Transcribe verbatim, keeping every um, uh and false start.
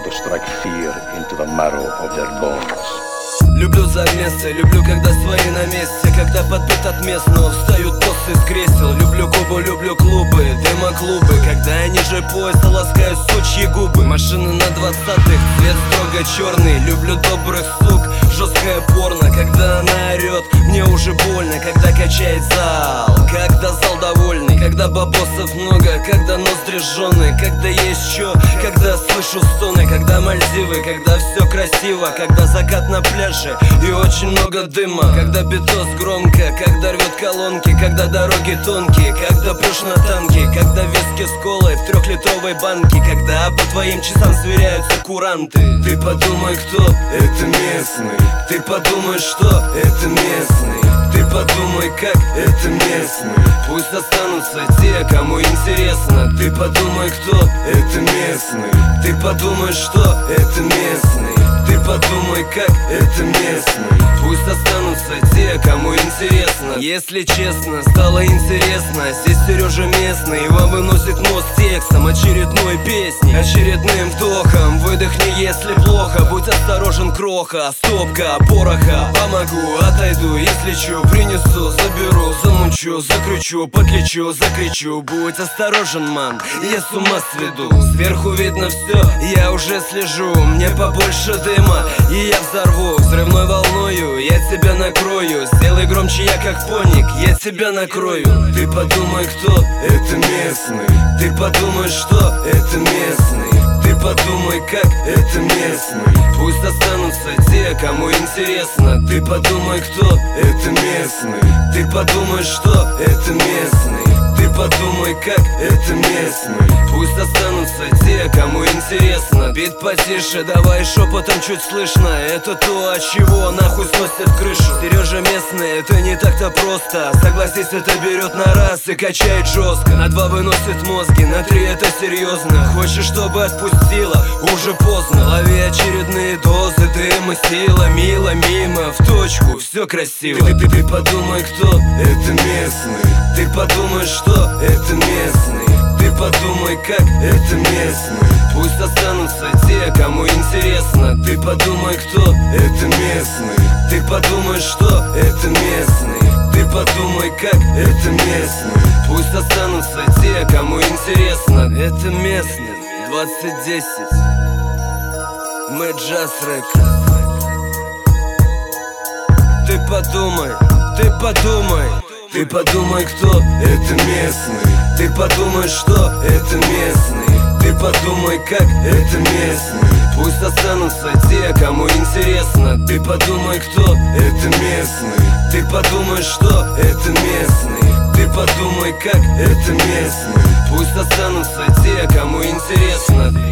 to strike fear into the marrow of their bones. Люблю замесы, люблю, когда свои на месте, когда подбит от местного встают боссы с кресел. Люблю Кубу, люблю клубы, демо-клубы, когда я ниже пояса ласкаю сучьи губы. Машины на двадцатых, цвет строго черный. Люблю добрых сук, жесткое порно, когда она орет, мне уже больно, когда качает зал, когда зал довольный, когда бабосов много, когда ноздри жжены, когда есть чё, когда слышу стоны, когда Мальдивы, когда все красиво, когда закат на пляже и очень много дыма, когда битос громко, когда рвет колонки, когда дороги тонкие, когда прешь на танке, когда виски с колой в трехлитровой банке, когда по твоим часам сверяются куранты. Ты подумай, кто это местный, ты подумай, что это местный, ты подумай, как это местный. Пусть останутся те, кому интересно. Ты подумай, кто это местный, ты подумай, что это местный, ты подумай, как это местный. Пусть останутся те, кому интересно. Если честно, стало интересно. Здесь Сережа местный, его выносит мост текстом очередной песни, очередным вдохом. Выдохни, если плохо, будь осторожен, кроха. Стопка пороха, помогу, отойду, если чё, принесу, заберу, замучу, закручу, подлечу, закричу. Будь осторожен, мам, я с ума сведу. Сверху видно все, я уже слежу. Мне побольше дыма, и я взорву взрывной волною, я тебя накрою. Сделай громче, я как поник, я тебя накрою. Ты подумай, кто это местный, ты подумай, что это местный, ты подумай, как это местный. Пусть останутся те, кому интересно. Ты подумай, кто это местный, ты подумай, что это местный, ты подумай, как это местный. Пусть останутся те, кому интересно. Бит потише, давай шепотом чуть слышно. Это то, от чего нахуй сносит крышу. Сережа местный, это не так-то просто. Согласись, это берет на раз и качает жестко. На два выносит мозги, на три это серьезно. Хочешь, чтобы отпустила? Уже поздно. Лови очередные дозы дыма, сила, мило, мимо, в точку, все красиво. Ты, ты, ты подумай, кто это местный, ты подумай, что это местный, ты подумай, как это местный. Пусть останутся те, кому интересно. Ты подумай, кто это местный, ты подумай, что это местный, ты подумай, как это местный. Пусть останутся те, кому интересно. Это местный, двадцать десять, мы Джаз Рекордс. Ты подумай, ты подумай, ты подумай, кто это местный, ты подумай, что это местный, ты подумай, как это местный. Пусть останутся те, кому интересно. Ты подумай, кто это местный, ты подумай, что это местный, ты подумай, как это местный. Пусть останутся те, кому интересно.